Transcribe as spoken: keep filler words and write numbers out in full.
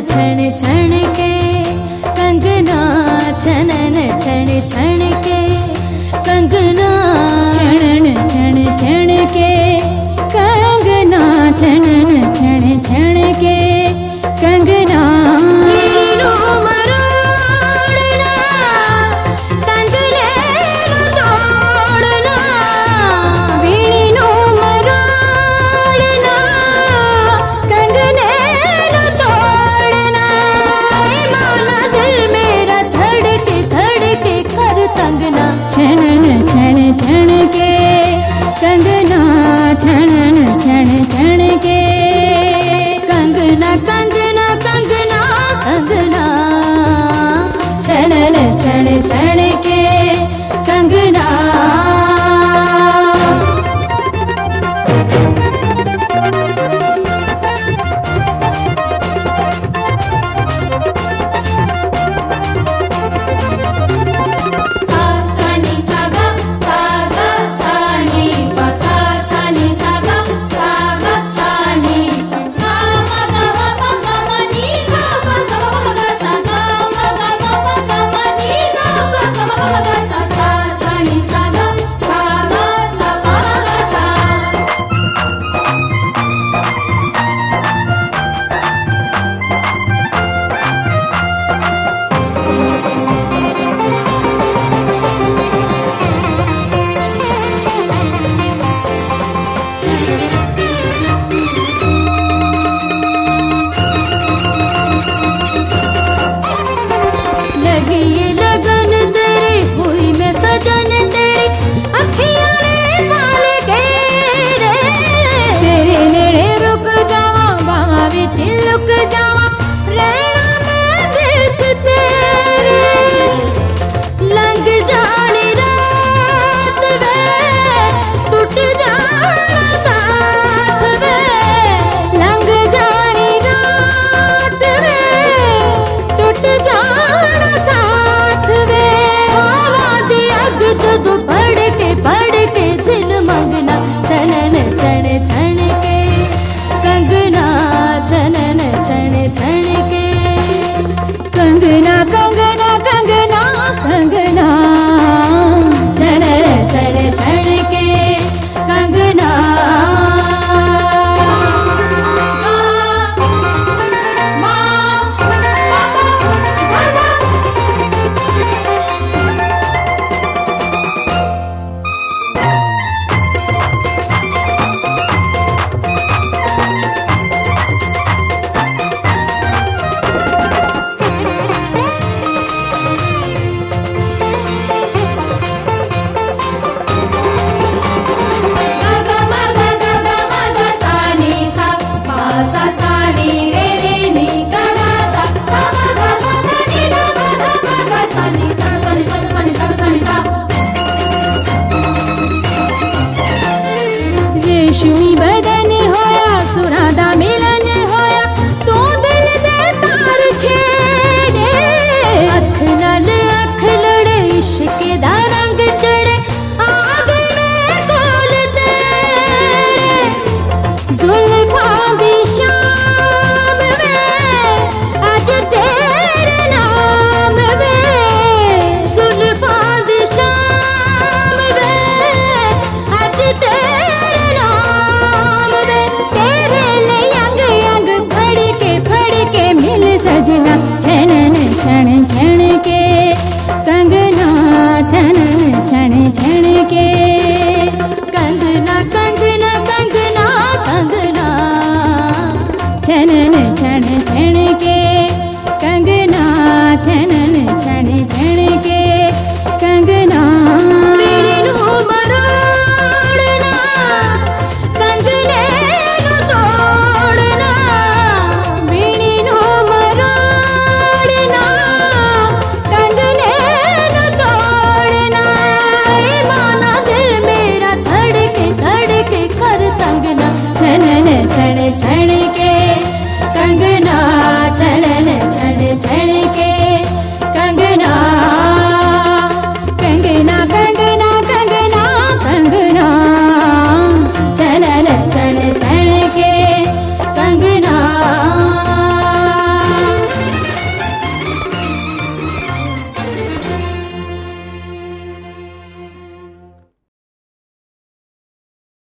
छण छण के कंगना छनन छण छण के कंगना छणन छण छण के कंगना छनन छण छण के कंगना वीणो मरोड़ना कंगने नु तोड़ना वीणो मरोड़ना कंगने नु तोड़ना माना दिल मेरा धड़के धड़के कर तंगना छणन छण छण के कंगना छणन छण छण के कंगना कंगना कंगना कंगना छनन छण छण के कंगना लगी ये लगन तेरी हुई मैं सजन तेरी अखियां रे पाल के रे तेरे नेड़े रुक जावा बाहां विच लुक जावा रहना मैं विच तेरे लंघ जानी रात वे टूट जाना साथ वे लंघ जानी रात वे टूट जाना साथ वे हवा दी अग जदों बढ़ के बढ़ के दिल मंगना छनन छण छण के कंगना छनन छण छण के कंगना कंगना कंगना कंगना छनन छण छण के कंगना रेशमी